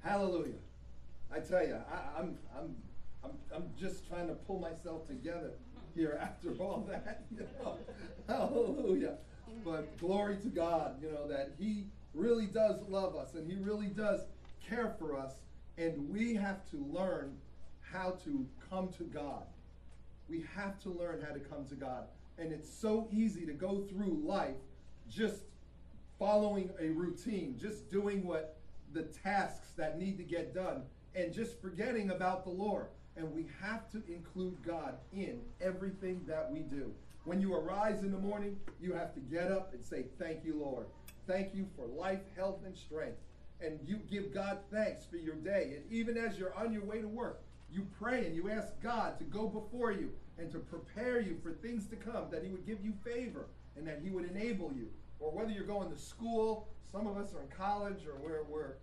Hallelujah. I tell you, I'm just trying to pull myself together here after all that. Hallelujah. But glory to God, that He really does love us and He really does care for us. And we have to learn how to come to God. We have to learn how to come to God. And it's so easy to go through life just following a routine, just doing what the tasks that need to get done, and just forgetting about the Lord. And we have to include God in everything that we do. When you arise in the morning, you have to get up and say, thank you, Lord. Thank you for life, health, and strength. And you give God thanks for your day. And even as you're on your way to work, you pray and you ask God to go before you and to prepare you for things to come, that He would give you favor and that He would enable you. Or whether you're going to school, some of us are in college, or we're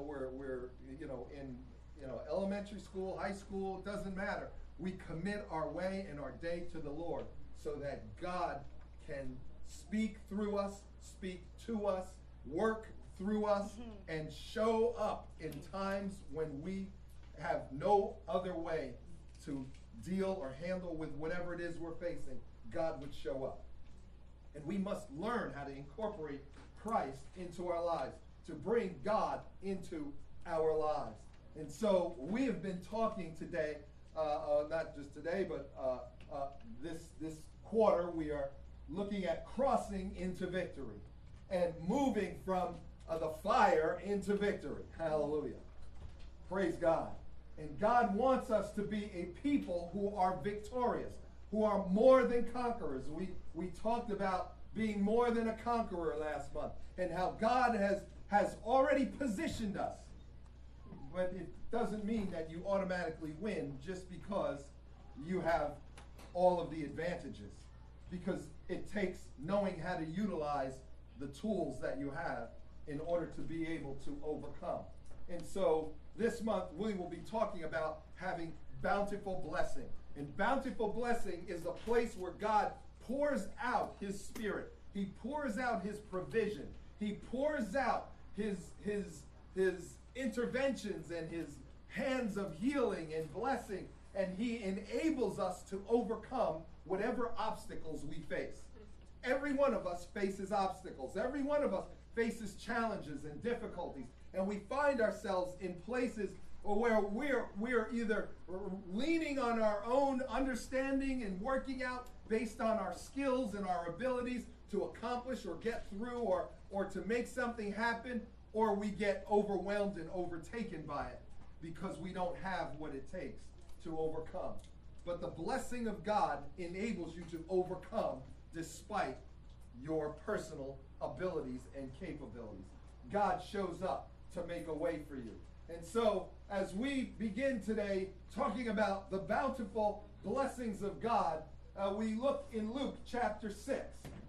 in elementary school, high school, it doesn't matter. We commit our way and our day to the Lord so that God can speak through us, speak to us, work through us, and show up in times when we have no other way to deal or handle with whatever it is we're facing. God would show up. And we must learn how to incorporate Christ into our lives, to bring God into our lives. And so we have been talking today, not just today, but this quarter, we are looking at crossing into victory and moving from the fire into victory. Hallelujah. Praise God. And God wants us to be a people who are victorious, who are more than conquerors. We talked about being more than a conqueror last month and how God has already positioned us. But it doesn't mean that you automatically win just because you have all of the advantages. Because it takes knowing how to utilize the tools that you have in order to be able to overcome. And so this month we will be talking about having bountiful blessing. And bountiful blessing is a place where God pours out His Spirit. He pours out His provision. He pours out his interventions and His hands of healing and blessing. And He enables us to overcome whatever obstacles we face. Every one of us faces obstacles. Every one of us faces challenges and difficulties. And we find ourselves in places where we're either leaning on our own understanding and working out based on our skills and our abilities to accomplish or get through or to make something happen, or we get overwhelmed and overtaken by it because we don't have what it takes to overcome. But the blessing of God enables you to overcome despite your personal abilities and capabilities. God shows up to make a way for you. And so, as we begin today talking about the bountiful blessings of God, we look in Luke chapter 6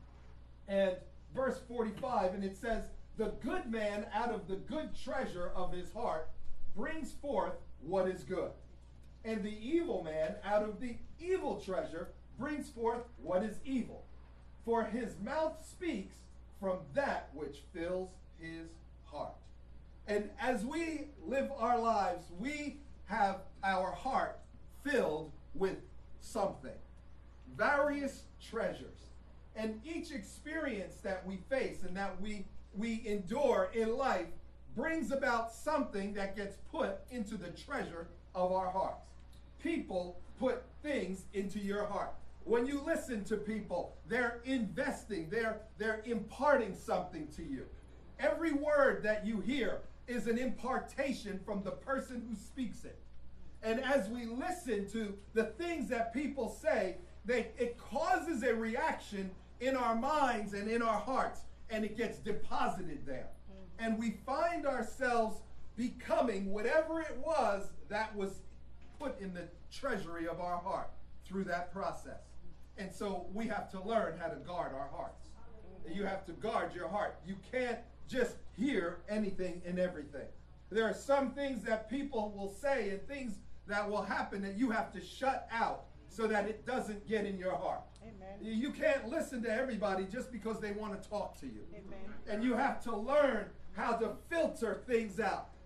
and verse 45, and it says, "The good man out of the good treasure of his heart brings forth what is good. And the evil man out of the evil treasure brings forth what is evil. For his mouth speaks from that which fills his heart." And as we live our lives, we have our heart filled with something. Various treasures. And each experience that we face and that we endure in life brings about something that gets put into the treasure of our hearts. People put things into your heart. When you listen to people, they're investing, they're imparting something to you. Every word that you hear is an impartation from the person who speaks it. And as we listen to the things that people say, it causes a reaction in our minds and in our hearts, and it gets deposited there. And we find ourselves becoming whatever it was that was put in the treasury of our heart through that process. And so we have to learn how to guard our hearts. You have to guard your heart. You can't just hear anything and everything. There are some things that people will say and things that will happen that you have to shut out so that it doesn't get in your heart. Amen. You can't listen to everybody just because they want to talk to you. Amen. And you have to learn how to filter things out.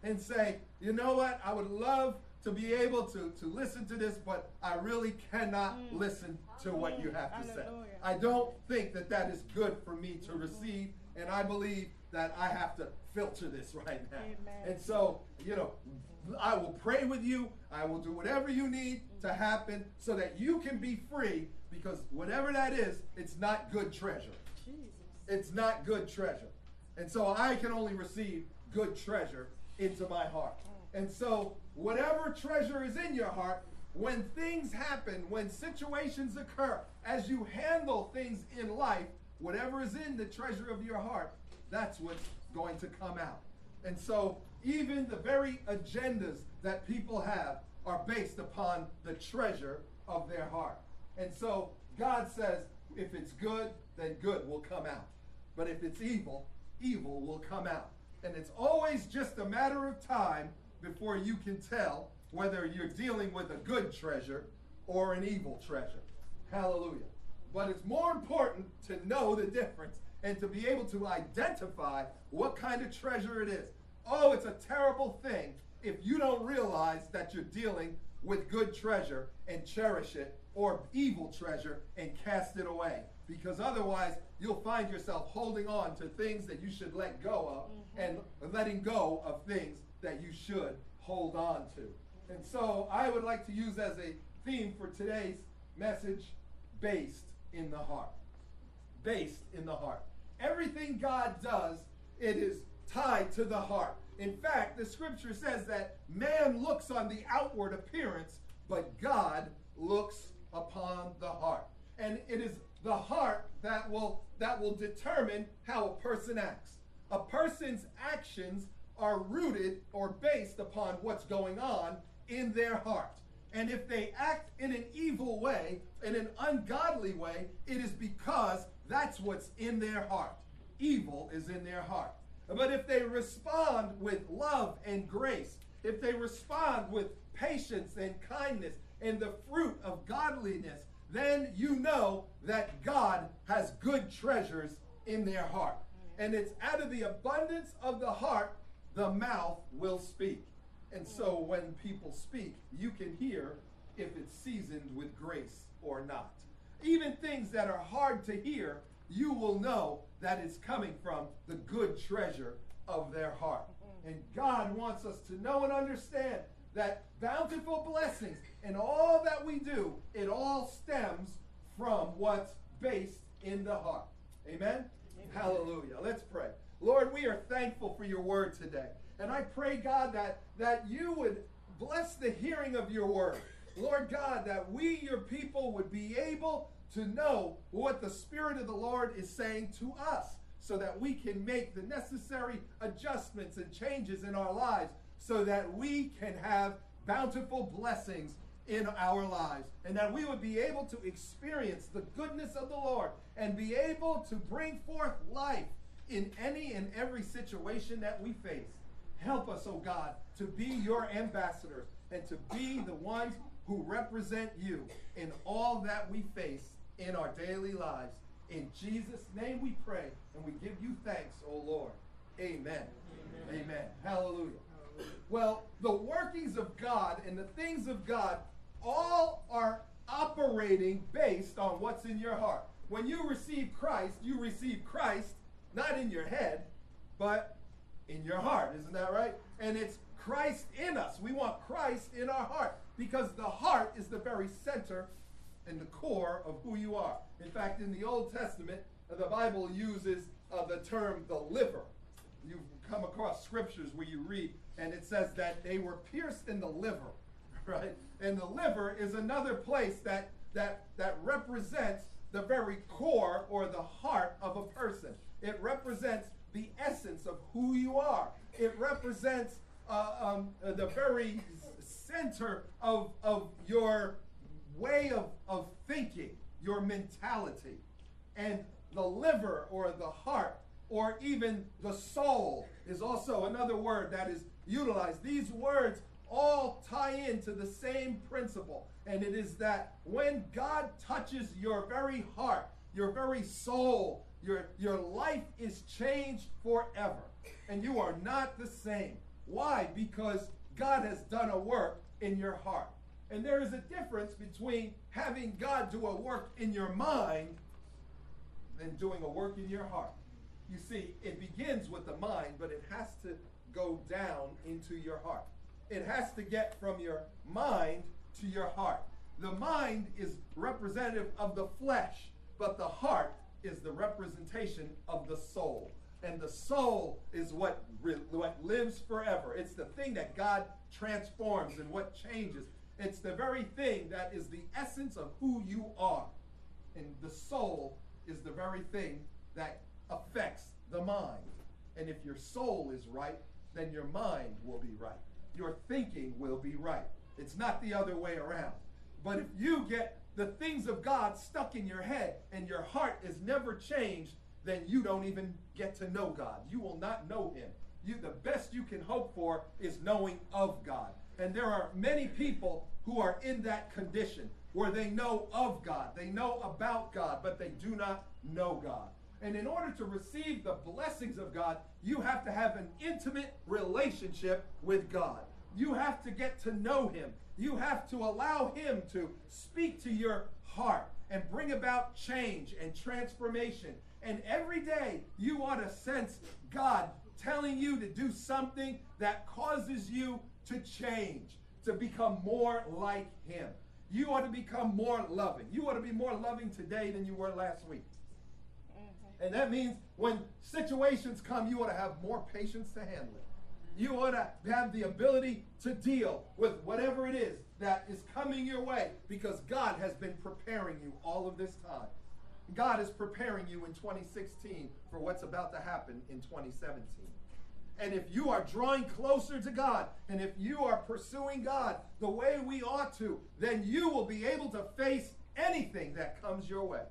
and say, you know what, I would love to be able to listen to this, but I really cannot listen to what you have to say. I don't think that that is good for me to receive, and I believe that I have to filter this right now. Amen. And so, you know, I will pray with you. I will do whatever you need to happen so that you can be free, because whatever that is, it's not good treasure. Jesus. It's not good treasure. And so I can only receive good treasure into my heart. And so whatever treasure is in your heart, when things happen, when situations occur, as you handle things in life, whatever is in the treasure of your heart, that's what's going to come out. And so even the very agendas that people have are based upon the treasure of their heart. And so God says, if it's good, then good will come out. But if it's evil, evil will come out. And it's always just a matter of time before you can tell whether you're dealing with a good treasure or an evil treasure. Hallelujah. But it's more important to know the difference and to be able to identify what kind of treasure it is. Oh, it's a terrible thing if you don't realize that you're dealing with good treasure and cherish it, or evil treasure and cast it away. Because otherwise, you'll find yourself holding on to things that you should let go of, and letting go of things that you should hold on to. And so I would like to use as a theme for today's message, based in the heart. Based in the heart. Everything God does, it is tied to the heart. In fact, the scripture says that man looks on the outward appearance, but God looks upon the heart. And it is the heart that will determine how a person acts. A person's actions are rooted or based upon what's going on in their heart. And if they act in an evil way, in an ungodly way, it is because that's what's in their heart. Evil is in their heart. But if they respond with love and grace, if they respond with patience and kindness and the fruit of godliness, then you know that God has good treasures in their heart. And it's out of the abundance of the heart, the mouth will speak. And so when people speak, you can hear if it's seasoned with grace or not. Even things that are hard to hear, you will know that it's coming from the good treasure of their heart. And God wants us to know and understand that bountiful blessings and all that we do, it all stems from what's based in the heart. Amen? Hallelujah. Let's pray. Lord, we are thankful for your word today. And I pray, God, that you would bless the hearing of your word. Lord God, that we, your people, would be able to know what the Spirit of the Lord is saying to us, so that we can make the necessary adjustments and changes in our lives, so that we can have bountiful blessings in our lives, and that we would be able to experience the goodness of the Lord and be able to bring forth life in any and every situation that we face. Help us, oh God, to be your ambassadors and to be the ones who represent you in all that we face in our daily lives. In Jesus' name we pray, and we give you thanks, O Lord. Amen. Amen. Amen. Hallelujah. Well, the workings of God and the things of God all are operating based on what's in your heart. When you receive Christ not in your head, but in your heart. Isn't that right? And it's Christ in us. We want Christ in our heart, because the heart is the very center and the core of who you are. In fact, in the Old Testament, the Bible uses the term the liver. You've come across scriptures where you read, and it says that they were pierced in the liver, right? And the liver is another place that represents the very core or the heart of a person. It represents the essence of who you are. It represents the very center of your way of thinking, your mentality. And the liver or the heart or even the soul is also another word that is utilized. These words all tie into the same principle, and it is that when God touches your very heart, your very soul, your life is changed forever, and you are not the same. Why? Because God has done a work in your heart. And there is a difference between having God do a work in your mind than doing a work in your heart. You see, it begins with the mind, but it has to go down into your heart. It has to get from your mind to your heart. The mind is representative of the flesh, but the heart is the representation of the soul. And the soul is what lives forever. It's the thing that God transforms and what changes. It's the very thing that is the essence of who you are. And the soul is the very thing that affects the mind. And if your soul is right, then your mind will be right. Your thinking will be right. It's not the other way around. But if you get the things of God stuck in your head and your heart is never changed, then you don't even get to know God. You will not know him. The best you can hope for is knowing of God. And there are many people who are in that condition where they know of God. They know about God, but they do not know God. And in order to receive the blessings of God, you have to have an intimate relationship with God. You have to get to know him. You have to allow him to speak to your heart and bring about change and transformation. And every day you ought to sense God telling you to do something that causes you to change, to become more like him. You ought to become more loving. You ought to be more loving today than you were last week. And that means when situations come, you ought to have more patience to handle it. You ought to have the ability to deal with whatever it is that is coming your way, because God has been preparing you all of this time. God is preparing you in 2016 for what's about to happen in 2017. And if you are drawing closer to God, and if you are pursuing God the way we ought to, then you will be able to face anything that comes your way.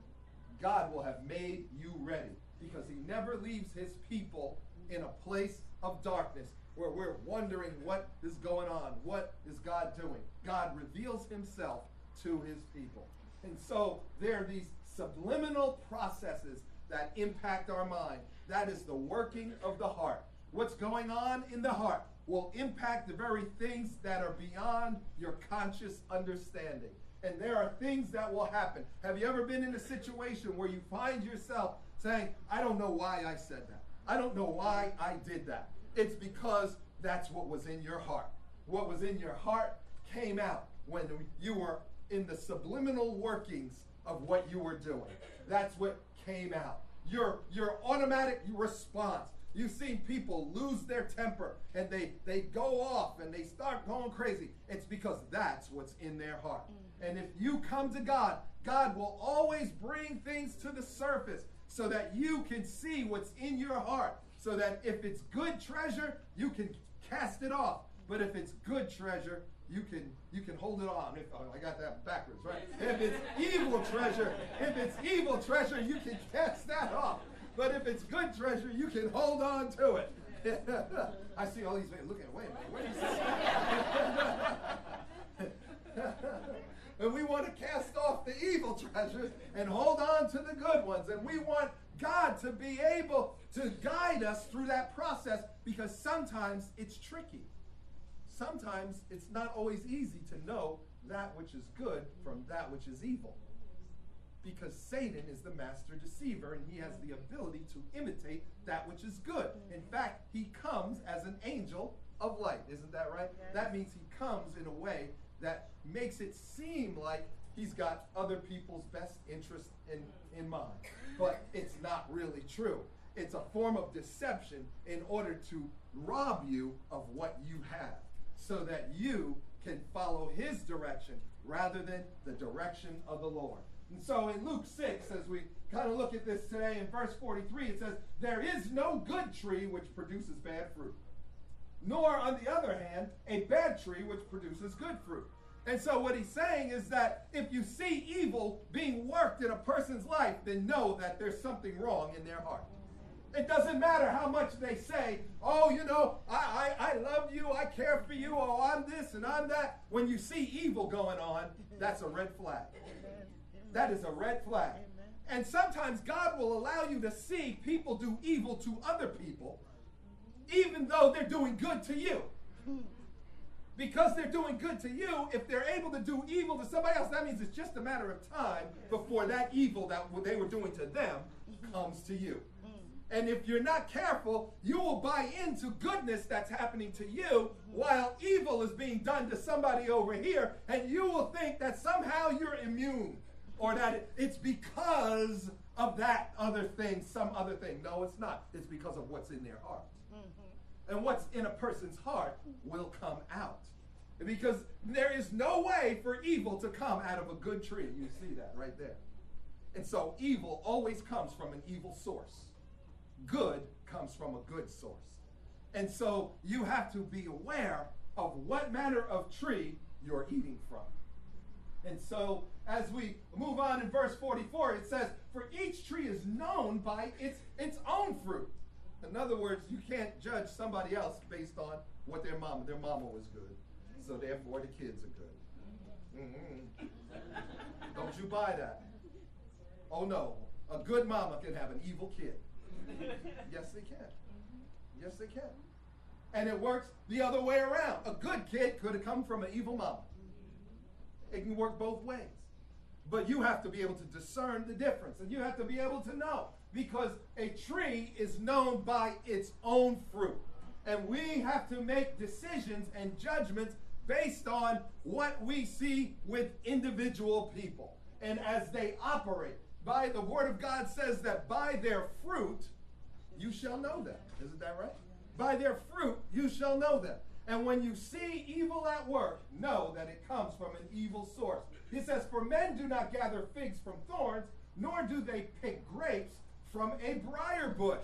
God will have made you ready, because he never leaves his people in a place of darkness where we're wondering what is going on, what is God doing. God reveals himself to his people. And so there are these subliminal processes that impact our mind. That is the working of the heart. What's going on in the heart will impact the very things that are beyond your conscious understanding. And there are things that will happen. Have you ever been in a situation where you find yourself saying, I don't know why I said that. I don't know why I did that. It's because that's what was in your heart. What was in your heart came out when you were in the subliminal workings of what you were doing. That's what came out. Your automatic response. You've seen people lose their temper and they go off and they start going crazy. It's because that's what's in their heart. And if you come to God, God will always bring things to the surface so that you can see what's in your heart. So that if it's good treasure, you can cast it off. But if it's good treasure, you can hold it on. I got that backwards, right? If it's evil treasure, you can cast that off. But if it's good treasure, you can hold on to it. I see all these men looking, wait a minute, what do you say? And we want to cast off the evil treasures and hold on to the good ones. And we want God to be able to guide us through that process, because sometimes it's tricky. Sometimes it's not always easy to know that which is good from that which is evil. Because Satan is the master deceiver, and he has the ability to imitate that which is good. In fact, he comes as an angel of light. Isn't that right? Yes. That means he comes in a way that makes it seem like he's got other people's best interest in mind. But it's not really true. It's a form of deception in order to rob you of what you have, so that you can follow his direction rather than the direction of the Lord. And so in Luke 6, as we kind of look at this today, in verse 43, it says, there is no good tree which produces bad fruit, nor, on the other hand, a bad tree which produces good fruit. And so what he's saying is that if you see evil being worked in a person's life, then know that there's something wrong in their heart. It doesn't matter how much they say, oh, you know, I love you, I care for you, oh, I'm this and I'm that. When you see evil going on, that's a red flag. That is a red flag. And sometimes God will allow you to see people do evil to other people even though they're doing good to you. Because they're doing good to you, if they're able to do evil to somebody else, that means it's just a matter of time before that evil that they were doing to them comes to you. And if you're not careful, you will buy into goodness that's happening to you while evil is being done to somebody over here, and you will think that somehow you're immune or that it's because of that other thing, some other thing. No, it's not. It's because of what's in their heart. And what's in a person's heart will come out. Because there is no way for evil to come out of a good tree. You see that right there. And so evil always comes from an evil source. Good comes from a good source. And so you have to be aware of what manner of tree you're eating from. And so as we move on in verse 44, it says, for each tree is known by its own fruit. In other words, you can't judge somebody else based on what their mama was good. So therefore the kids are good. Don't you buy that. Oh no, a good mama can have an evil kid. Yes, they can. Yes, they can. And it works the other way around. A good kid could have come from an evil mama. It can work both ways. But you have to be able to discern the difference. And you have to be able to know. Because a tree is known by its own fruit. And we have to make decisions and judgments based on what we see with individual people. And as they operate, by the Word of God says that by their fruit, you shall know them. Isn't that right? By their fruit, you shall know them. And when you see evil at work, know that it comes from an evil source. He says, for men do not gather figs from thorns, nor do they pick grapes from a briar bush.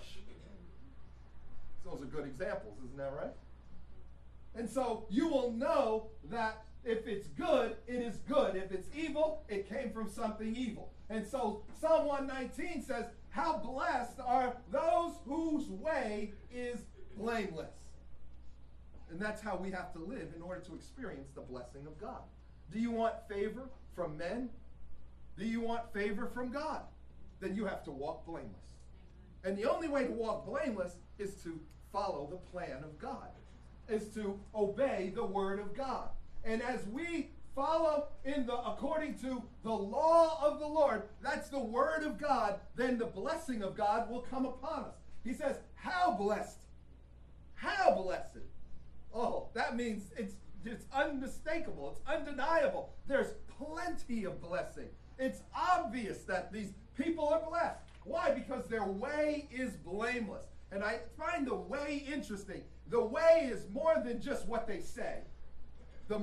Those are good examples, isn't that right? And so you will know that if it's good, it is good. If it's evil, it came from something evil. And so Psalm 119 says, how blessed are those whose way is blameless. And that's how we have to live in order to experience the blessing of God. Do you want favor from men? Do you want favor from God? Then you have to walk blameless. And the only way to walk blameless is to follow the plan of God, is to obey the word of God. And as we follow according to the law of the Lord, that's the word of God, then the blessing of God will come upon us. He says, how blessed? How blessed? Oh, that means it's unmistakable. It's undeniable. There's plenty of blessing. It's obvious that these people are blessed. Why? Because their way is blameless. And I find the way interesting. The way is more than just what they say. The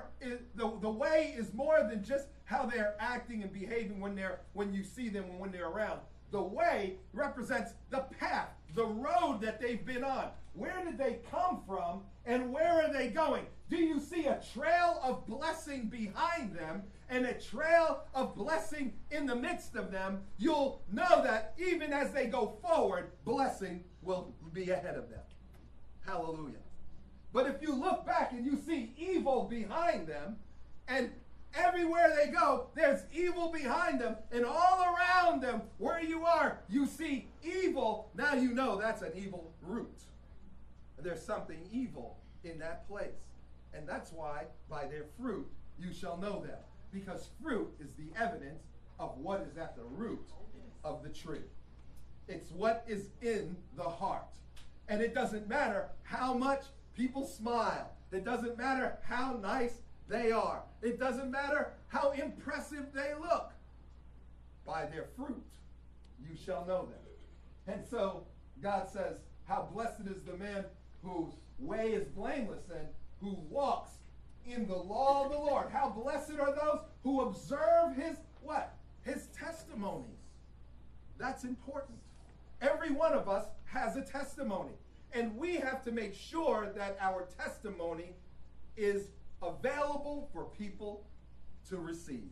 way is more than just how they're acting and behaving when you see them and when they're around. The way represents the path, the road that they've been on. Where did they come from and where are they going? Do you see a trail of blessing behind them and a trail of blessing in the midst of them? You'll know that even as they go forward, blessing will be ahead of them. Hallelujah. But if you look back and you see evil behind them, and everywhere they go, there's evil behind them, and all around them, where you are, you see evil, now you know that's an evil root. There's something evil in that place. And that's why, by their fruit, you shall know them. Because fruit is the evidence of what is at the root of the tree. It's what is in the heart. And it doesn't matter how much people smile. It doesn't matter how nice they are. It doesn't matter how impressive they look. By their fruit, you shall know them. And so God says, how blessed is the man whose way is blameless and who walks in the law of the Lord. How blessed are those who observe his what? His testimonies. That's important. Every one of us has a testimony. And we have to make sure that our testimony is available for people to receive.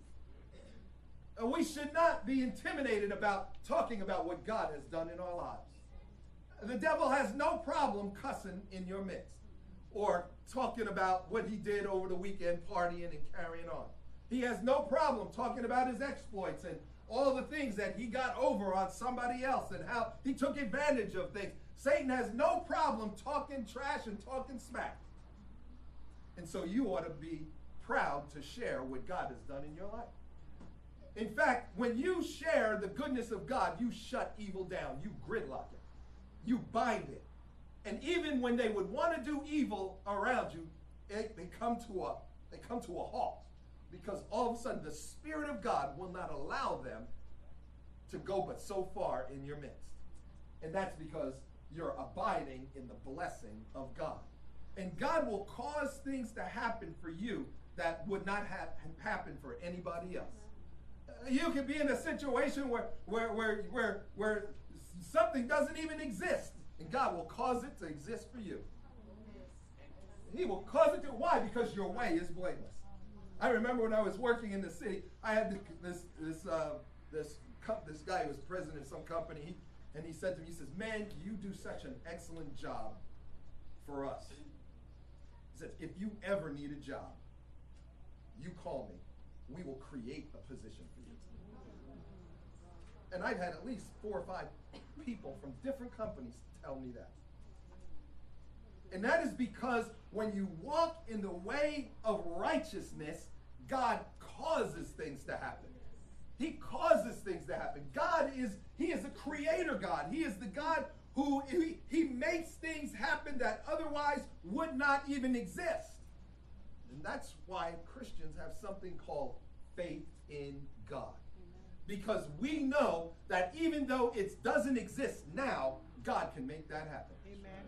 And we should not be intimidated about talking about what God has done in our lives. The devil has no problem cussing in your midst or talking about what he did over the weekend, partying and carrying on. He has no problem talking about his exploits and all the things that he got over on somebody else and how he took advantage of things. Satan has no problem talking trash and talking smack. And so you ought to be proud to share what God has done in your life. In fact, when you share the goodness of God, you shut evil down. You gridlock it. You bind it. And even when they would want to do evil around you, they come to a halt. Because all of a sudden the Spirit of God will not allow them to go but so far in your midst. And that's because you're abiding in the blessing of God. And God will cause things to happen for you that would not have happened for anybody else. You could be in a situation where something doesn't even exist, and God will cause it to exist for you. He will cause it to. Why? Because your way is blameless. I remember when I was working in the city, I had this guy who was president of some company, and he said to me, he says, "Man, you do such an excellent job for us." He said, "If you ever need a job, you call me. We will create a position for you." And I've had at least 4 or 5 people from different companies tell me that. And that is because when you walk in the way of righteousness, God causes things to happen. He causes things to happen. He is a creator God. He is the God who he makes things happen that otherwise would not even exist. And that's why Christians have something called faith in God. Because we know that even though it doesn't exist now, God can make that happen. Amen.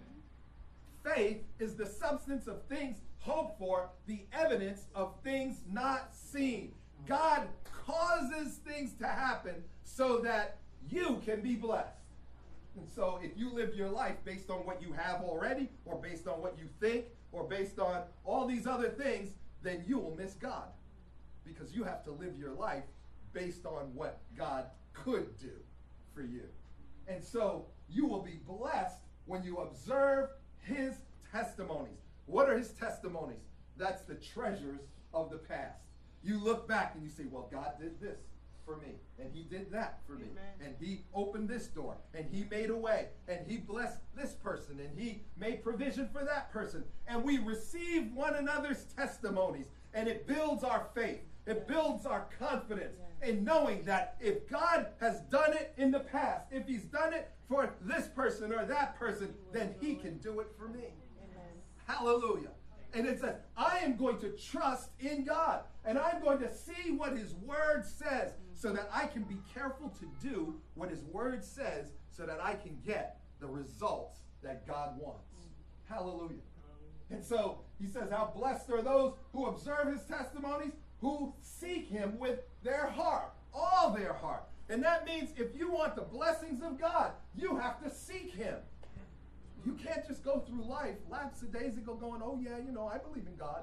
Faith is the substance of things hoped for, the evidence of things not seen. God causes things to happen so that you can be blessed. And so if you live your life based on what you have already, or based on what you think, or based on all these other things, then you will miss God. Because you have to live your life based on what God could do for you. And so you will be blessed when you observe his testimonies. What are his testimonies? That's the treasures of the past. You look back and you say, well, God did this for me, and he did that for me, and he opened this door, and he made a way, and he blessed this person, and he made provision for that person. And we receive one another's testimonies, and it builds our faith. It builds our confidence in knowing that if God has done it in the past, if he's done it for this person or that person, then he can do it for me. Amen. Hallelujah. And it says, I am going to trust in God, and I'm going to see what his word says so that I can be careful to do what his word says so that I can get the results that God wants. Hallelujah. And so he says, how blessed are those who observe his testimonies, who seek him with their heart, all their heart. And that means if you want the blessings of God, you have to seek him. You can't just go through life lackadaisical going, oh yeah, you know, I believe in God,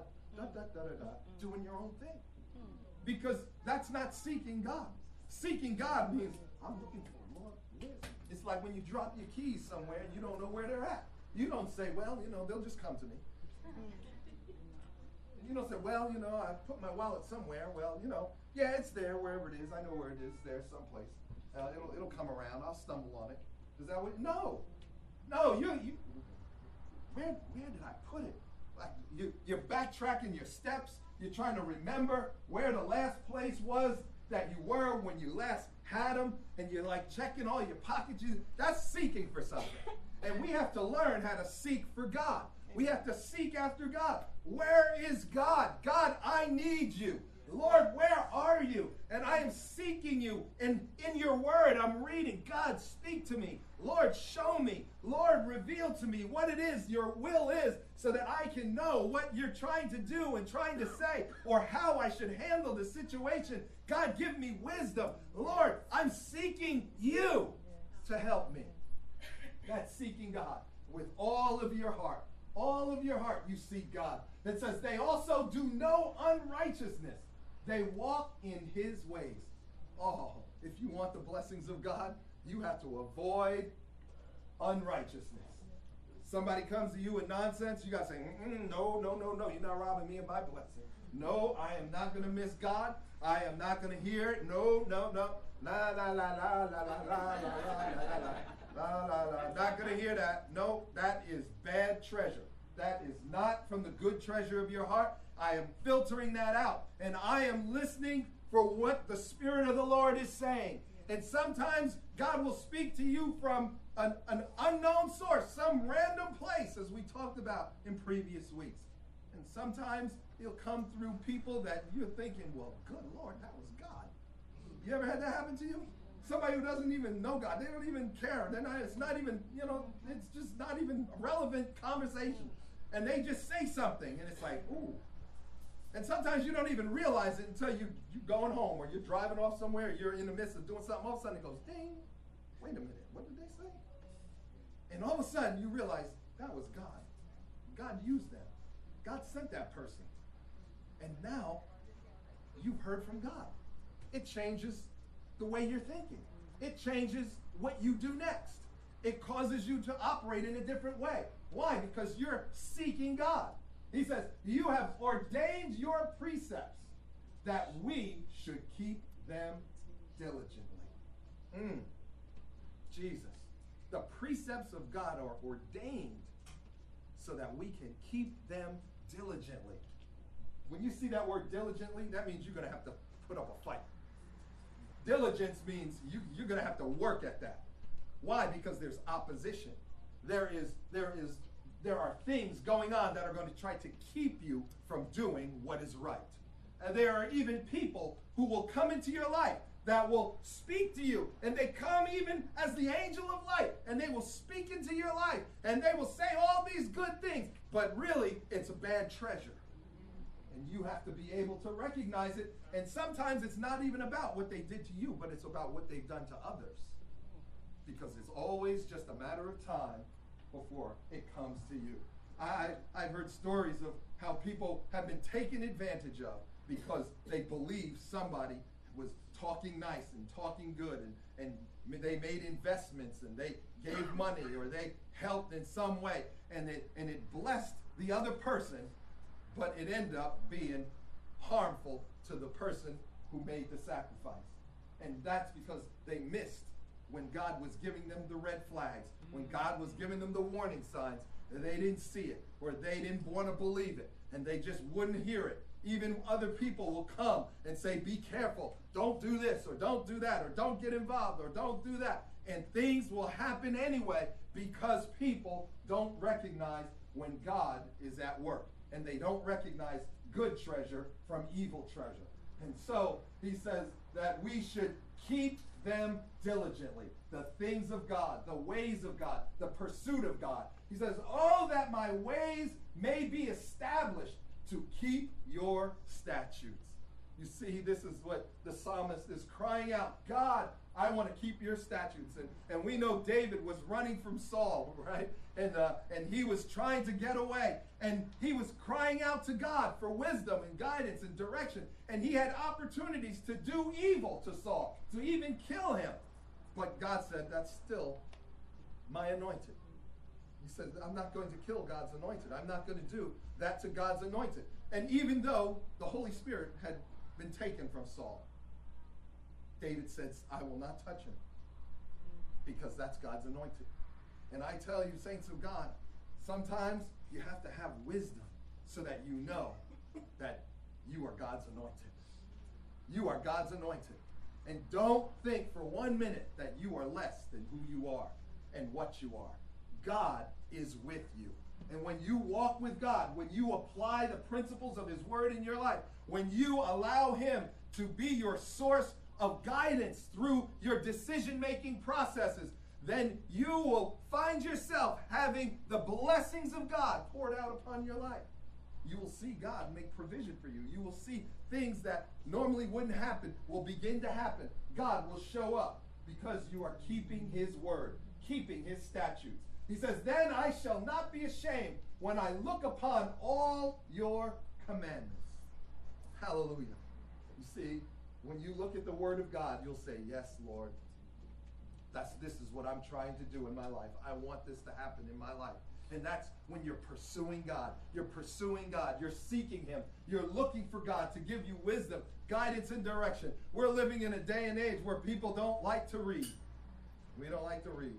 doing your own thing. Because that's not seeking God. Seeking God means, I'm looking for him, Lord. It's like when you drop your keys somewhere and you don't know where they're at. You don't say, well, you know, they'll just come to me. You don't say, well, you know, I put my wallet somewhere. Well, you know, yeah, it's there wherever it is. I know where it is. It's there someplace. It'll come around. I'll stumble on it. Is that what? No. Where did I put it? Like you're backtracking your steps. You're trying to remember where the last place was that you were when you last had them, and you're like checking all your pockets. That's seeking for something. And we have to learn how to seek for God. We have to seek after God. Where is God? God, I need you. Lord, where are you? And I am seeking you. And in your word, I'm reading, God, speak to me. Lord, show me. Lord, reveal to me what it is your will is so that I can know what you're trying to do and trying to say or how I should handle the situation. God, give me wisdom. Lord, I'm seeking you to help me. That's seeking God with all of your heart. All of your heart you seek God. It says they also do no unrighteousness. They walk in his ways. Oh, if you want the blessings of God, you have to avoid unrighteousness. Somebody comes to you with nonsense, you got to say, no, you're not robbing me of my blessing. No, I am not going to miss God. I am not going to hear it. No. La, la, la, la, la, la, la, la, la, la, la. Not going to hear that. No, that is bad treasure. That is not from the good treasure of your heart. I am filtering that out. And I am listening for what the Spirit of the Lord is saying. And sometimes God will speak to you from an unknown source, some random place, as we talked about in previous weeks. And sometimes he'll come through people that you're thinking, well, good Lord, that was God. You ever had that happen to you? Somebody who doesn't even know God. They don't even care. It's not even, it's just not even a relevant conversation. And they just say something, and it's like, ooh. And sometimes you don't even realize it until you're going home, or you're driving off somewhere, or you're in the midst of doing something, all of a sudden it goes, ding. Wait a minute, what did they say? And all of a sudden you realize that was God. God used them. God sent that person. And now you've heard from God. It changes the way you're thinking. It changes what you do next. It causes you to operate in a different way. Why? Because you're seeking God. He says, you have ordained your precepts that we should keep them diligently. Jesus. The precepts of God are ordained so that we can keep them diligently. When you see that word diligently, that means you're going to have to put up a fight. Diligence means you're going to have to work at that. Why? Because there's opposition. There are things going on that are going to try to keep you from doing what is right. And there are even people who will come into your life that will speak to you, and they come even as the angel of light, and they will speak into your life, and they will say all these good things, but really it's a bad treasure. And you have to be able to recognize it, and sometimes it's not even about what they did to you, but it's about what they've done to others. Because it's always just a matter of time before it comes to you. I've heard stories of how people have been taken advantage of because they believe somebody was talking nice and talking good, and they made investments, and they gave money, or they helped in some way, and it blessed the other person, but it ended up being harmful to the person who made the sacrifice. And that's because they missed when God was giving them the red flags, when God was giving them the warning signs, and they didn't see it, or they didn't want to believe it, and they just wouldn't hear it. Even other people will come and say, be careful, don't do this, or don't do that, or don't get involved, or don't do that. And things will happen anyway because people don't recognize when God is at work. And they don't recognize good treasure from evil treasure. And so he says that we should keep them diligently. The things of God, the ways of God, the pursuit of God. He says, oh, that my ways may be established to keep your statutes. You see, this is what the psalmist is crying out. God, I want to keep your statutes. And we know David was running from Saul, right? And he was trying to get away. And he was crying out to God for wisdom and guidance and direction. And he had opportunities to do evil to Saul, to even kill him. But God said, that's still my anointed. He said, I'm not going to kill God's anointed. I'm not going to do that to God's anointed. And even though the Holy Spirit had been taken from Saul, David says, I will not touch him, because that's God's anointed. And I tell you, saints of God, sometimes you have to have wisdom so that you know that you are God's anointed. You are God's anointed. And don't think for 1 minute that you are less than who you are and what you are. God is with you. And when you walk with God, when you apply the principles of his word in your life, when you allow him to be your source of guidance through your decision-making processes, then you will find yourself having the blessings of God poured out upon your life. You will see God make provision for you. You will see things that normally wouldn't happen will begin to happen. God will show up because you are keeping his word, keeping his statutes. He says, then I shall not be ashamed when I look upon all your commandments. Hallelujah. You see, when you look at the word of God, you'll say, yes, Lord, this is what I'm trying to do in my life. I want this to happen in my life. And that's when you're pursuing God. You're pursuing God. You're seeking him. You're looking for God to give you wisdom, guidance, and direction. We're living in a day and age where people don't like to read. We don't like to read.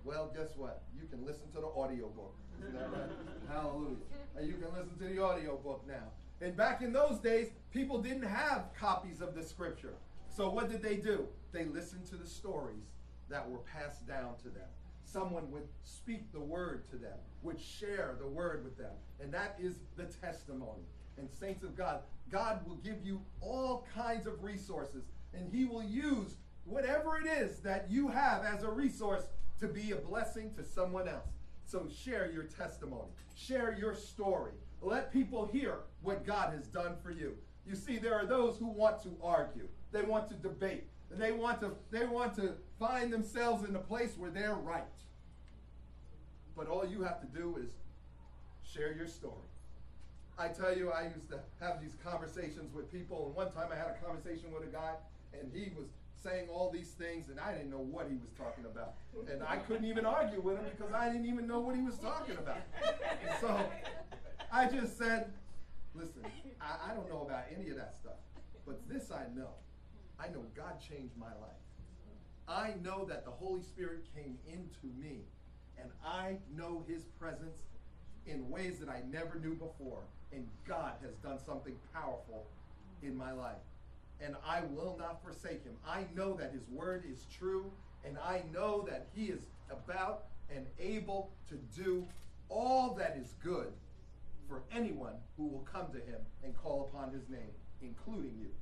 Well, guess what? You can listen to the audiobook. Isn't that right? Hallelujah. And you can listen to the audiobook now. And back in those days, people didn't have copies of the scripture. So what did they do? They listened to the stories that were passed down to them. Someone would speak the word to them, would share the word with them. And that is the testimony. And saints of God, God will give you all kinds of resources. And he will use whatever it is that you have as a resource to be a blessing to someone else. So share your testimony. Share your story. Let people hear what God has done for you. You see, there are those who want to argue. They want to debate. And they want to find themselves in a place where they're right. But all you have to do is share your story. I tell you, I used to have these conversations with people, and one time I had a conversation with a guy, and he was saying all these things, and I didn't know what he was talking about. And I couldn't even argue with him because I didn't even know what he was talking about. And so I just said, listen, I don't know about any of that stuff, but this I know. I know God changed my life. I know that the Holy Spirit came into me, and I know his presence in ways that I never knew before. And God has done something powerful in my life. And I will not forsake him. I know that his word is true, and I know that he is about and able to do all that is good for anyone who will come to him and call upon his name, including you.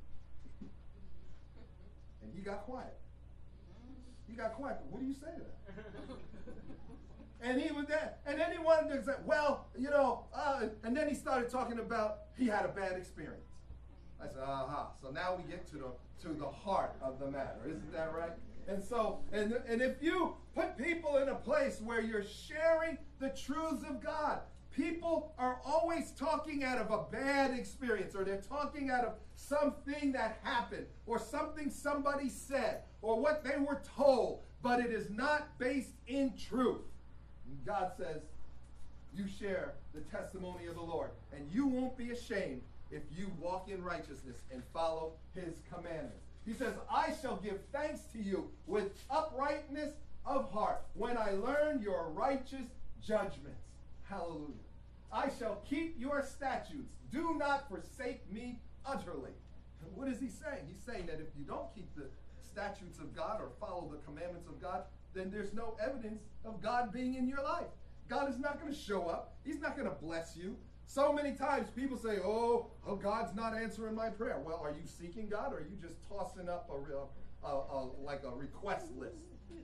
And he got quiet. He got quiet. What do you say to that? And he was there. And then he wanted to say, well, and then he started talking about he had a bad experience. I said, so now we get to the heart of the matter. Isn't that right? And so, and if you put people in a place where you're sharing the truths of God, people are always talking out of a bad experience, or they're talking out of something that happened, or something somebody said, or what they were told, but it is not based in truth. And God says, you share the testimony of the Lord, and you won't be ashamed if you walk in righteousness and follow his commandments. He says, I shall give thanks to you with uprightness of heart when I learn your righteous judgments. Hallelujah. I shall keep your statutes. Do not forsake me utterly. And what is he saying? He's saying that if you don't keep the statutes of God or follow the commandments of God, then there's no evidence of God being in your life. God is not going to show up. He's not going to bless you. So many times people say, oh, God's not answering my prayer. Well, are you seeking God, or are you just tossing up like a request list?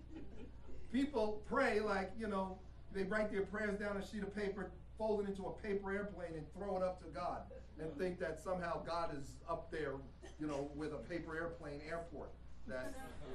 People pray like, they write their prayers down on a sheet of paper, fold it into a paper airplane, and throw it up to God, and think that somehow God is up there, with a paper airplane airport. That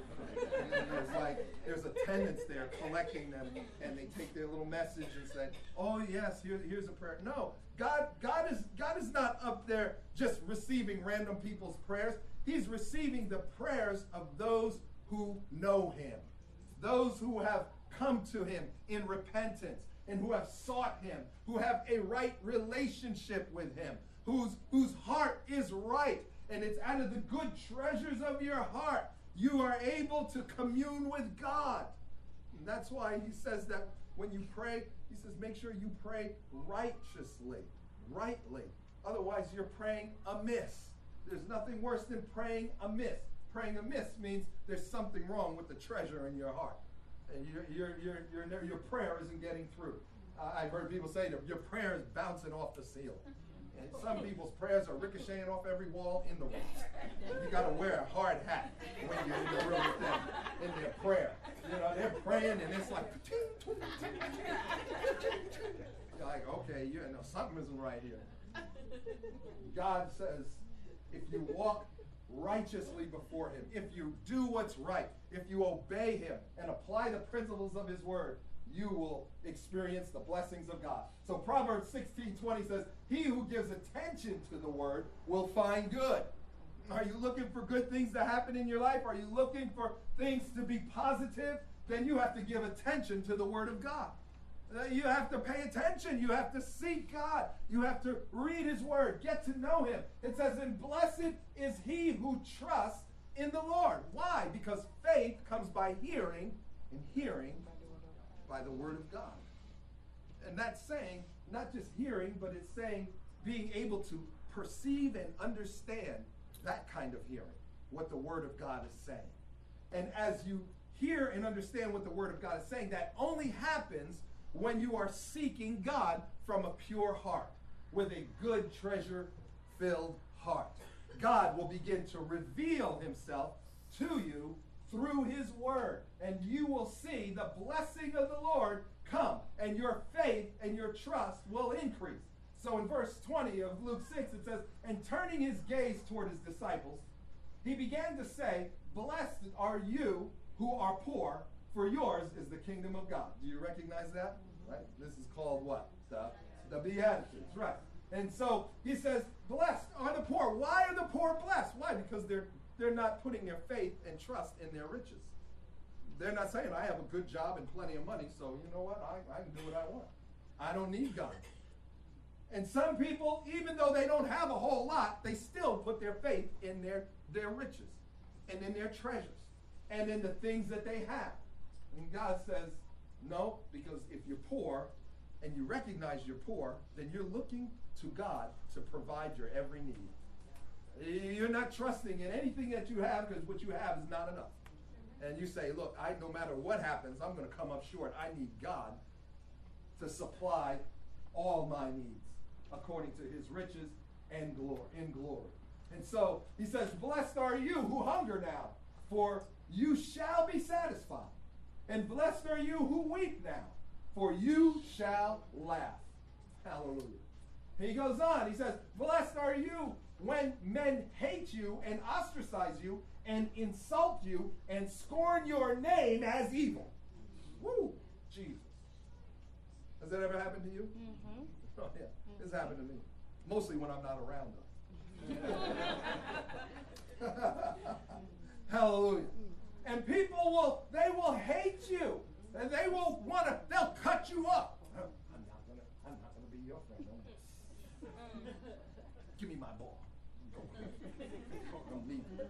there's attendants there collecting them, and they take their little message and say, oh yes, here's a prayer. No, God is not up there just receiving random people's prayers. He's receiving the prayers of those who know him, those who have come to him in repentance, and who have sought him, who have a right relationship with him, whose heart is right, and it's out of the good treasures of your heart you are able to commune with God. And that's why he says that when you pray, he says, make sure you pray righteously, rightly. Otherwise, you're praying amiss. There's nothing worse than praying amiss. Praying amiss means there's something wrong with the treasure in your heart. And your prayer isn't getting through. I've heard people say that your prayer is bouncing off the ceiling. And some people's prayers are ricocheting off every wall in the room. You got to wear a hard hat when you're in the room with them in their prayer. They're praying and it's like, you're like, okay, something isn't right here. God says, if you walk righteously before him, if you do what's right, if you obey him and apply the principles of his word, you will experience the blessings of God. So Proverbs 16:20 says, he who gives attention to the word will find good. Are you looking for good things to happen in your life? Are you looking for things to be positive? Then you have to give attention to the word of God. You have to pay attention. You have to seek God. You have to read his word. Get to know him. It says, and blessed is he who trusts in the Lord. Why? Because faith comes by hearing, and hearing by the word of God. And that's saying, not just hearing, but it's saying being able to perceive and understand that kind of hearing, what the word of God is saying. And as you hear and understand what the word of God is saying, that only happens when you are seeking God from a pure heart, with a good treasure-filled heart. God will begin to reveal himself to you through his word, and you will see the blessing of the Lord come, and your faith and your trust will increase. So in verse 20 of Luke 6, it says, and turning his gaze toward his disciples, he began to say, blessed are you who are poor, for yours is the kingdom of God. Do you recognize that? Right? This is called what? The Beatitudes, right? And so he says, blessed are the poor. Why are the poor blessed? Why? Because they're not putting their faith and trust in their riches. They're not saying, I have a good job and plenty of money, so you know what? I can do what I want. I don't need God. And some people, even though they don't have a whole lot, they still put their faith in their riches and in their treasures and in the things that they have. And God says, no, because if you're poor and you recognize you're poor, then you're looking to God to provide your every need. You're not trusting in anything that you have, because what you have is not enough. And you say, look, no matter what happens, I'm going to come up short. I need God to supply all my needs according to his riches and glory. And so he says, blessed are you who hunger now, for you shall be satisfied. And blessed are you who weep now, for you shall laugh. Hallelujah. He goes on, he says, blessed are you when men hate you and ostracize you and insult you and scorn your name as evil. Woo! Jesus. Has that ever happened to you? Mm-hmm. Oh, yeah. It's happened to me. Mostly when I'm not around, though. Hallelujah. And people will hate you. And they'll cut you up. I'm not gonna be your friend. Give me my ball. Don't leave me.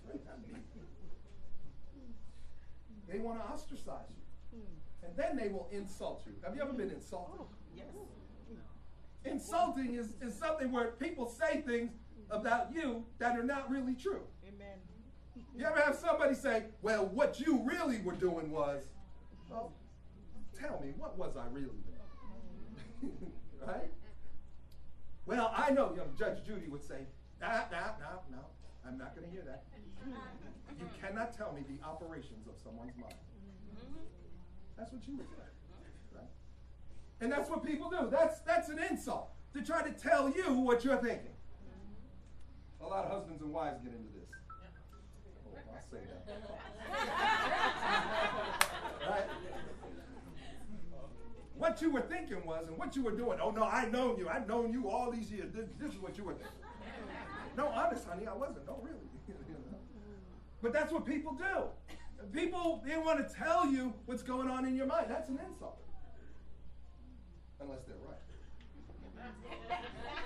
They want to ostracize you. And then they will insult you. Have you ever been insulted? Oh, yes. Insulting is something where people say things about you that are not really true. Amen. You ever have somebody say, well, what you really were doing was, well, tell me, what was I really doing? Right? Well, I know, Judge Judy would say, no, I'm not going to hear that. You cannot tell me the operations of someone's mind. That's what you would say. Right? And that's what people do. That's an insult, to try to tell you what you're thinking. A lot of husbands and wives get into this. Oh, I'll say that. Right? What you were thinking was, and what you were doing, oh no, I've known you all these years. This is what you were thinking. No, honest, honey, I wasn't. No, really. But that's what people do. People, they want to tell you what's going on in your mind. That's an insult. Unless they're right.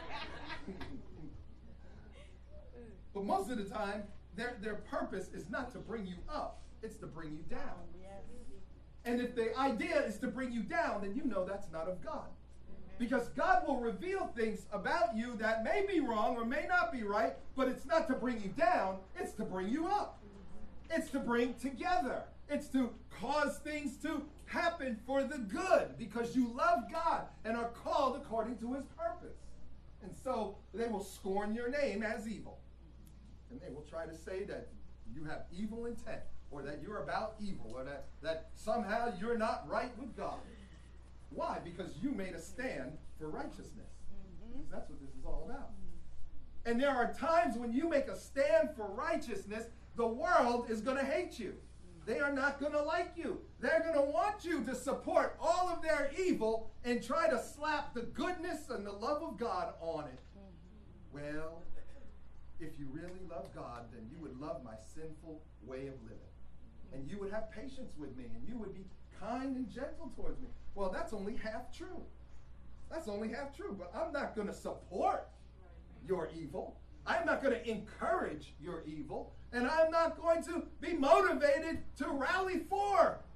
But most of the time, their purpose is not to bring you up. It's to bring you down. Yes. And if the idea is to bring you down, then you know that's not of God. Because God will reveal things about you that may be wrong or may not be right, but it's not to bring you down, it's to bring you up. It's to bring together. It's to cause things to happen for the good, because you love God and are called according to his purpose. And so they will scorn your name as evil. And they will try to say that you have evil intent, or that you're about evil, or that somehow you're not right with God. Why? Because you made a stand for righteousness. Because that's what this is all about. And there are times when you make a stand for righteousness, the world is going to hate you. They are not going to like you. They're going to want you to support all of their evil and try to slap the goodness and the love of God on it. Well, if you really love God, then you would love my sinful way of living. And you would have patience with me, and you would be kind and gentle towards me. Well, that's only half true. That's only half true. But I'm not going to support your evil. I'm not going to encourage your evil. And I'm not going to be motivated to rally for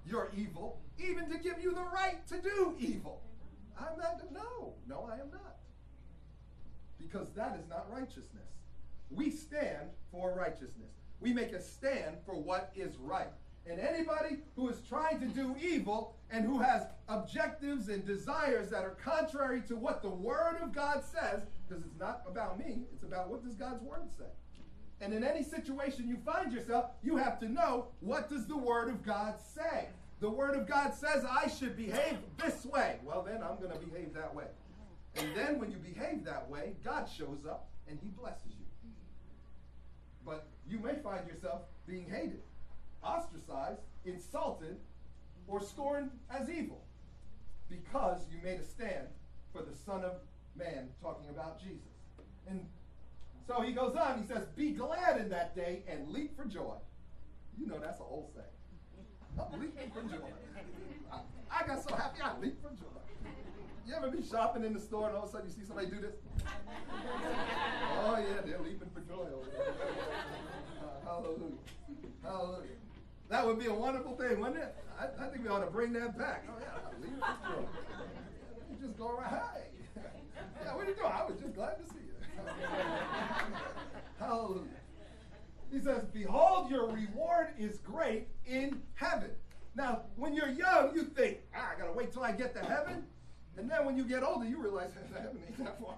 you're evil, even to give you the right to do evil. I'm not, no, I am not. Because that is not righteousness. We stand for righteousness. We make a stand for what is right. And anybody who is trying to do evil and who has objectives and desires that are contrary to what the Word of God says, because it's not about me, it's about what does God's Word say. And in any situation you find yourself, you have to know, what does the Word of God say? The Word of God says I should behave this way. Well, then I'm going to behave that way. And then when you behave that way, God shows up and he blesses you. But you may find yourself being hated, ostracized, insulted, or scorned as evil because you made a stand for the Son of Man, talking about Jesus. And so he goes on, he says, be glad in that day and leap for joy. You know that's an old saying. I'm leaping for joy. I got so happy I leaped for joy. You ever be shopping in the store and all of a sudden you see somebody do this? Oh yeah, they're leaping for joy over there. Hallelujah. Hallelujah. That would be a wonderful thing, wouldn't it? I think we ought to bring that back. Oh yeah, leaping for joy. You just go around, hey. Yeah, what are you doing? I was just glad to see you. Hallelujah. He says, behold, your reward is great in heaven. Now, when you're young, you think, I got to wait till I get to heaven. And then when you get older, you realize heaven ain't that far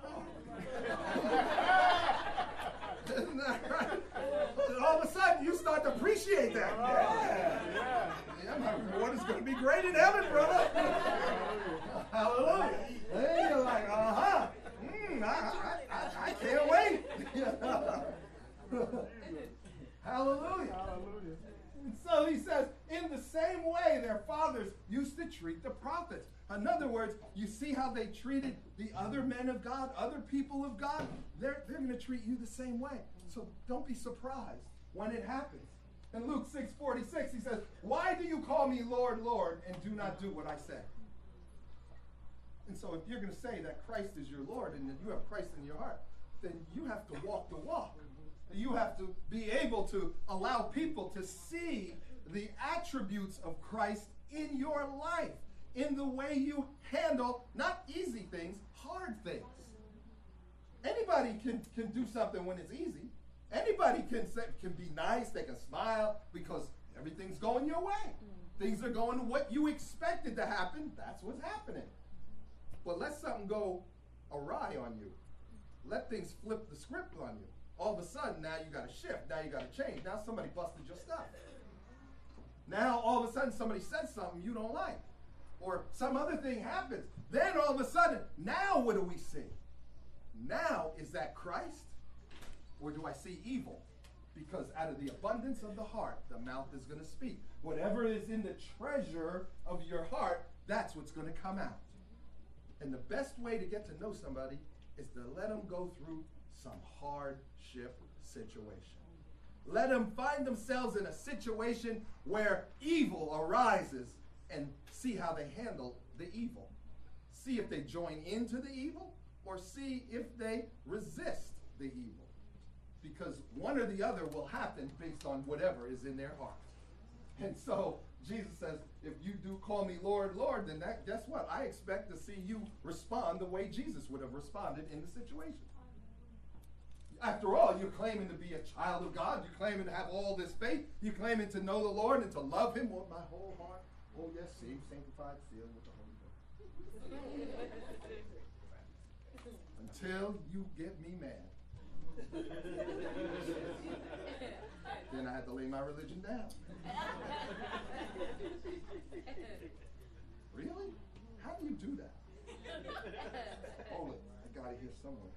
off. Isn't that right? And all of a sudden, you start to appreciate that. Yeah, my reward is going to be great in heaven, brother. Hallelujah. And you're like, I can't wait. Hallelujah. Hallelujah. And so he says, in the same way their fathers used to treat the prophets. In other words, you see how they treated the other men of God, other people of God? They're going to treat you the same way. So don't be surprised when it happens. In Luke 6:46, he says, why do you call me Lord, Lord, and do not do what I say? And so if you're going to say that Christ is your Lord and that you have Christ in your heart, then you have to walk the walk. You have to be able to allow people to see the attributes of Christ in your life, in the way you handle not easy things, hard things. Anybody can do something when it's easy. Anybody can be nice, they can smile because everything's going your way. Things are going to what you expected to happen, that's what's happening. But let something go awry on you. Let things flip the script on you. All of a sudden, now you got to shift. Now you got to change. Now somebody busted your stuff. Now all of a sudden somebody says something you don't like. Or some other thing happens. Then all of a sudden, now what do we see? Now, is that Christ? Or do I see evil? Because out of the abundance of the heart, the mouth is going to speak. Whatever is in the treasure of your heart, that's what's going to come out. And the best way to get to know somebody is to let them go through some hardship situation. Let them find themselves in a situation where evil arises and see how they handle the evil. See if they join into the evil or see if they resist the evil. Because one or the other will happen based on whatever is in their heart. And so Jesus says, if you do call me Lord, Lord, then guess what? I expect to see you respond the way Jesus would have responded in the situation. After all, you're claiming to be a child of God. You're claiming to have all this faith. You're claiming to know the Lord and to love him with my whole heart. Oh, yes, saved, sanctified, sealed with the Holy Ghost. Until you get me mad. Then I had to lay my religion down. Really? How do you do that? Hold it. I got it here somewhere.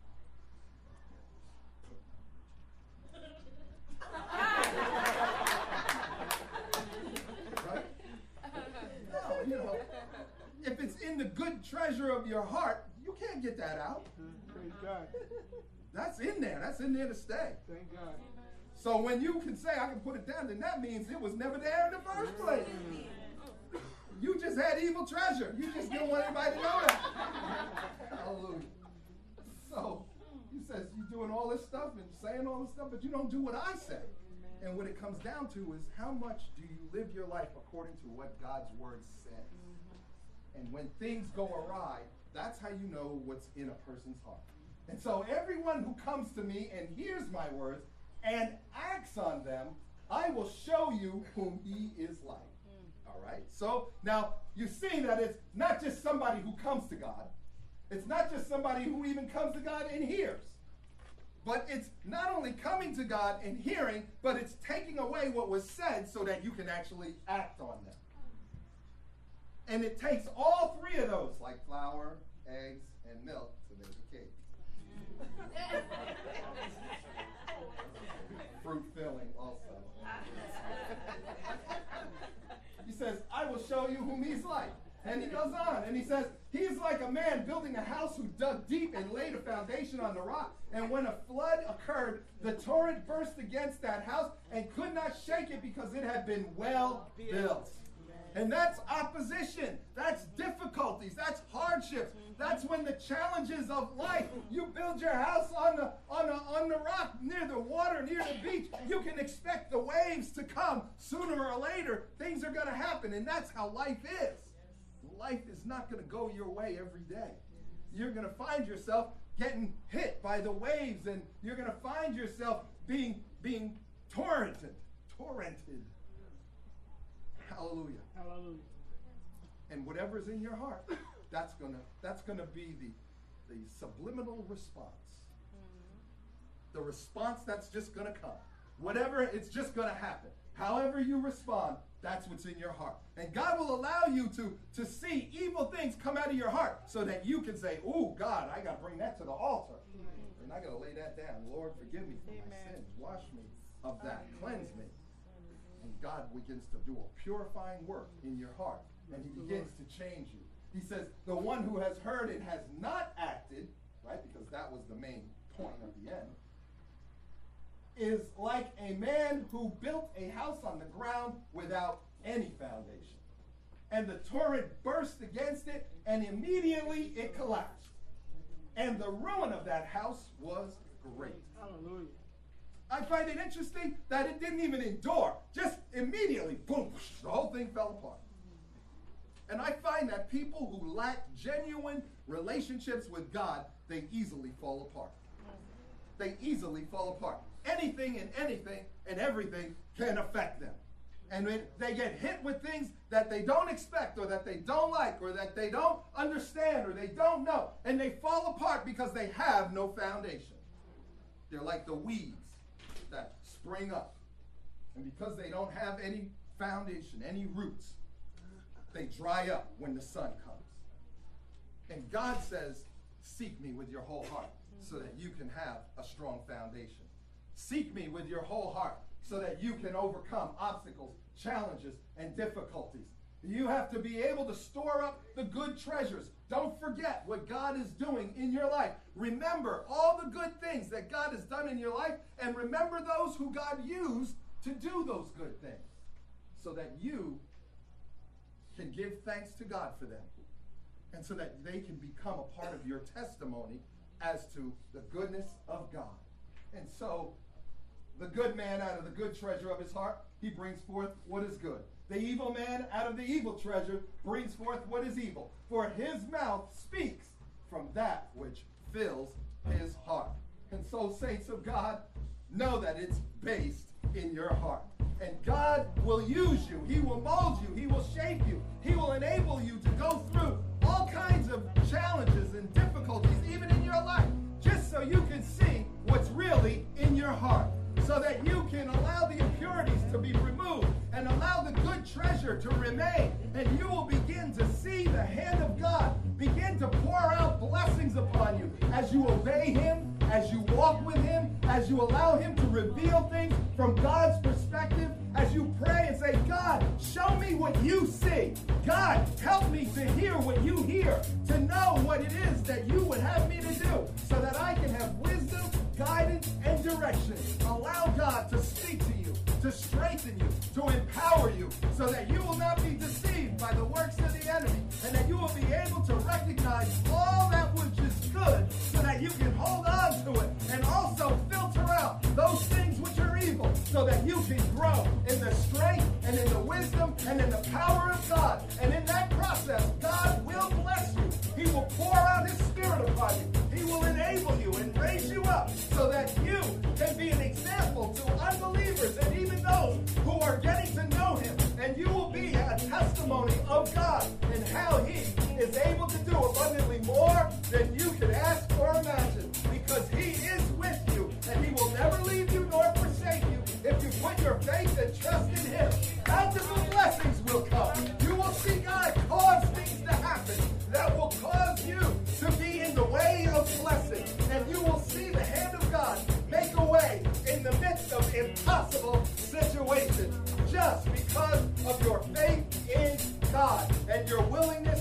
Right? No, you know, if it's in the good treasure of your heart, you can't get that out. Praise God. That's in there. That's in there to stay. Thank God. So when you can say, I can put it down, then that means it was never there in the first place. You just had evil treasure. You just didn't want anybody to know that. Hallelujah. So he says, you're doing all this stuff and saying all this stuff, but you don't do what I say. And what it comes down to is how much do you live your life according to what God's word says? And when things go awry, that's how you know what's in a person's heart. And so everyone who comes to me and hears my words and acts on them, I will show you whom he is like. All right? So now you see that it's not just somebody who comes to God. It's not just somebody who even comes to God and hears. But it's not only coming to God and hearing, but it's taking away what was said so that you can actually act on them. And it takes all three of those, like flour, eggs, and milk, to make a cake. Fruit filling also. He says, I will show you whom he's like. And he goes on, and he says, he is like a man building a house who dug deep and laid a foundation on the rock. And when a flood occurred, the torrent burst against that house and could not shake it because it had been well built. And that's opposition. That's difficulties. That's hardships. That's when the challenges of life. You build your house on the rock, near the water, near the beach. You can expect the waves to come sooner or later. Things are going to happen, and that's how life is. Life is not going to go your way every day. You're going to find yourself getting hit by the waves, and you're going to find yourself being torrented. Hallelujah. Hallelujah. And whatever's in your heart, that's gonna be the subliminal response. The response that's just gonna come. Whatever, it's just gonna happen. However you respond, that's what's in your heart. And God will allow you to see evil things come out of your heart so that you can say, oh, God, I got to bring that to the altar. And I got to lay that down. Lord, forgive me for my sins. Wash me of that. Cleanse me. And God begins to do a purifying work in your heart. And he begins to change you. He says, the one who has heard it has not acted, right? Because that was the main point of the end. Is like a man who built a house on the ground without any foundation. And the torrent burst against it, and immediately it collapsed. And the ruin of that house was great. Hallelujah. I find it interesting that it didn't even endure. Just immediately, boom, the whole thing fell apart. And I find that people who lack genuine relationships with God, they easily fall apart. They easily fall apart. Anything and everything can affect them. And when they get hit with things that they don't expect or that they don't like or that they don't understand or they don't know, and they fall apart because they have no foundation. They're like the weeds that spring up. And because they don't have any foundation, any roots, they dry up when the sun comes. And God says, seek me with your whole heart so that you can have a strong foundation. Seek me with your whole heart so that you can overcome obstacles, challenges, and difficulties. You have to be able to store up the good treasures. Don't forget what God is doing in your life. Remember all the good things that God has done in your life, and remember those who God used to do those good things so that you can give thanks to God for them and so that they can become a part of your testimony as to the goodness of God. And so, the good man out of the good treasure of his heart, he brings forth what is good. The evil man out of the evil treasure brings forth what is evil. For his mouth speaks from that which fills his heart. And so, saints of God, know that it's based in your heart. And God will use you. He will mold you. He will shape you. He will enable you to go through all kinds of challenges and difficulties, even in your life, just so you can see what's really in your heart, so that you can allow the impurities to be removed and allow the good treasure to remain. And you will begin to see the hand of God begin to pour out blessings upon you as you obey him, as you walk with him, as you allow him to reveal things from God's perspective, as you pray and say, God, show me what you see. God, help me to hear what you hear, to know what it is that you would have me to do, so that I can have wisdom, guidance, and direction. Allow God to speak to you, to strengthen you, to empower you, so that you will not be deceived by the works of the enemy, and that you will be able to recognize all that which is good, so that you can hold on to it, and also filter out those things which are evil, so that you can and in the power of God. And in that process, God will bless you. He will pour out his Spirit upon you. He will enable you and raise you up so that you can be an example to unbelievers and even those who are getting to know him. And you will be a testimony of God and how he is able to do abundantly more than you could ask or imagine, because he is with you and he will never leave you nor forsake you. If you put your faith and trust in him, bountiful blessings will come. You will see God cause things to happen that will cause you to be in the way of blessing. And you will see the hand of God make a way in the midst of impossible situations, just because of your faith in God and your willingness